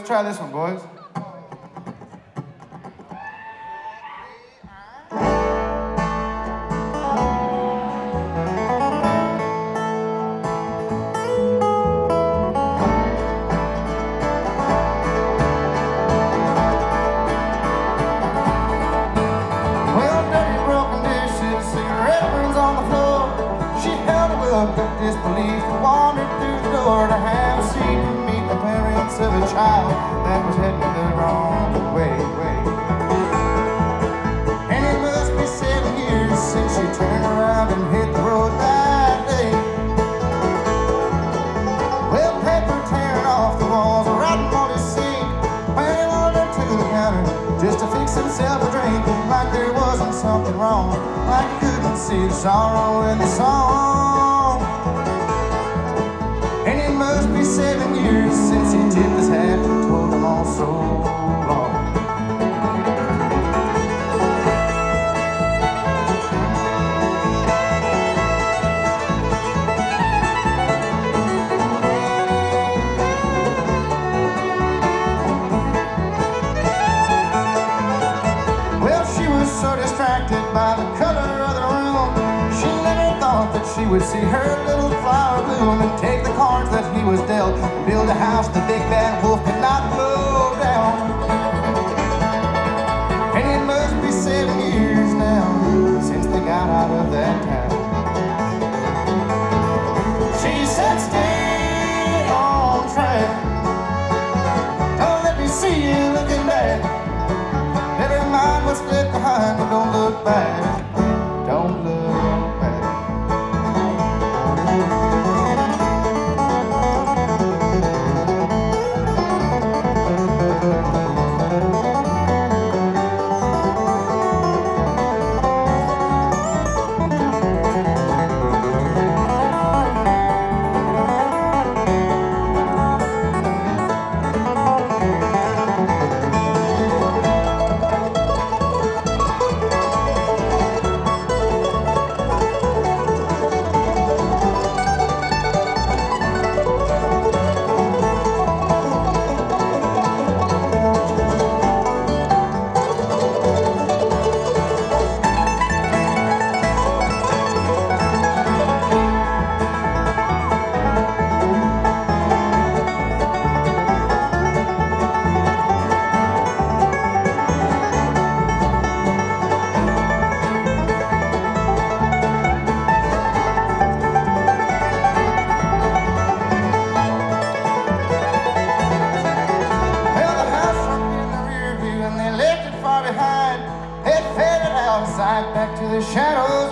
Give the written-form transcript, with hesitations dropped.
Let's try this one, boys. Disbelief wandered through the door to have a seat and meet the parents of a child that was heading the wrong way. And it must be 7 years since she turned around and hit the road that day. Well, paper tearing off the walls, writing on his sink, banging on to the counter just to fix himself a drink, like there wasn't something wrong, like he couldn't see the sorrow in the song. And it must be 7 years since he tipped his hat and told them all so long. Well, she was so distracted by the color of the room, she never thought that she would see her little flower bloom and take the cards that he was dealt and build a house the big bad wolf could not blow down. And it must be 7 years now since they got out of that town. She said, stay on track, don't let me see you looking back. Never mind what's left behind, but don't look back. Don't look back. Back to the shadows